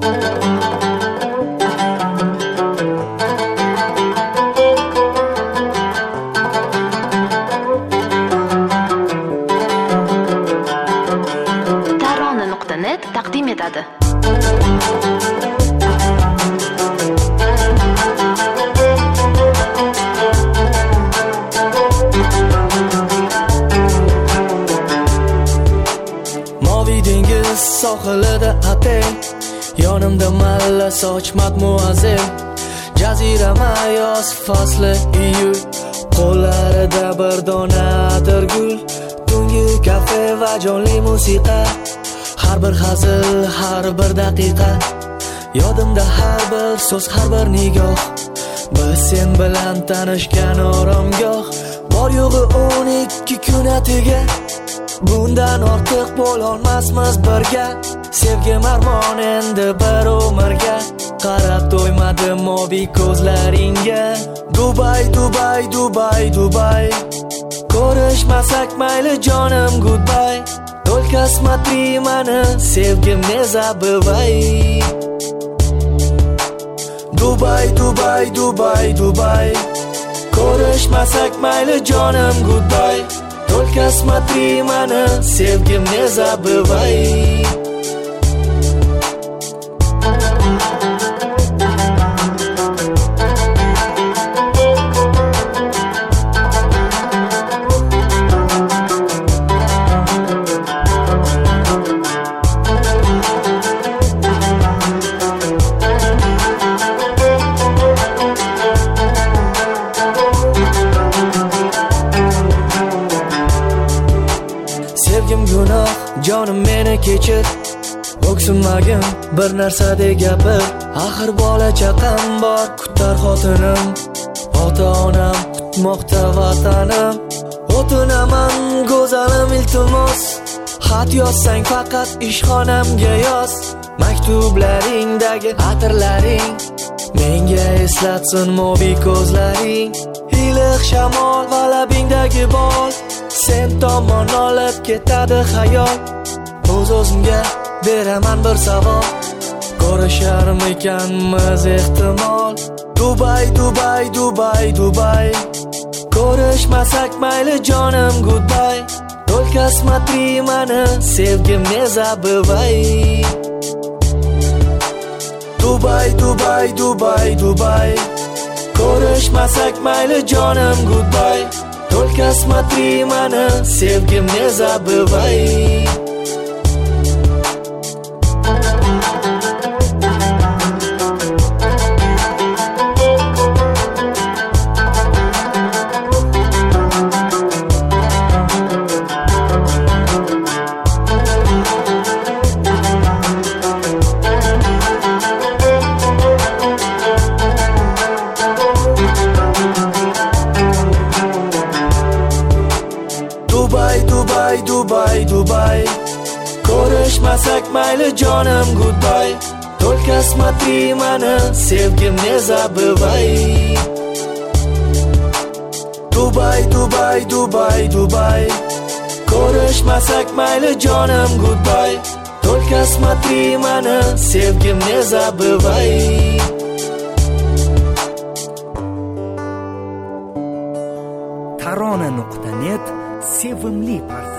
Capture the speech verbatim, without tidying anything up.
tarona nuqta net taqdim etadi. Moviy dengiz sohilida atel, yonimda malla soch matmuazil. Jazirama yoz fasli iyul, qo'llarida bir dona atirgul. Tungi kafe va jonli musiqa, har bir hazil, har bir daqiqa. Yodimda har bir so'z, har bir nigoh. Biz sen bilan tanishgan oromgoh. Bor yo'g'i o'n ikki kun atiga, bundan ortiq bo'lolmasmiz birga. Sevgim armon endi bir umrga, qarab to'ymadim moviy ko'zlaringga. Dubai, Dubai, Dubai, Dubai. Ko'rishmasak mayli jonim goodbye. Только смотри mani, sevgim ne забывай. Dubai, Dubai, Dubai, Dubai. Ko'rishmasak mayli jonim goodbye. Только смотри mani, sevgim ne забывай. Sevgim gunoh, jonim meni kechir. O'ksinmagin bir narsadek gapir. Axir bola chaqam bor, kutar xotinim. Ota-onam kutmoqda vatanim. O'tinaman go'zalim iltimos, xat yozsang faqat ishxonamga yoz. Maktublaringdagi atirlaring menga eslatsin moviy ko'zlaring. Iliq shamol va labingdagi bol sen tomon olib ketadi xayol. O'z-o'zimga beraman bir savol, ko'risharmikanmiz ehtimol. Dubai, Dubai, Dubai, Dubai. Ko'rishmasak mayli jonim goodbye. Только смотри mani, sevgim ne забывай. Dubai, Dubai, Dubai, Dubai. Ko'rishmasak mayli jonim goodbye. Только смотри mani, sevgim ne забывай. Dubai, Dubai, Dubai, Dubai. Ko'rishmasak mayli jonim goodbye. Только смотри mani, sevgim ne забывай. Dubai, Dubai, Dubai, Dubai. Ko'rishmasak mayli jonim goodbye. Только смотри mani, sevgim ne забывай. tarona nuqta net sevimli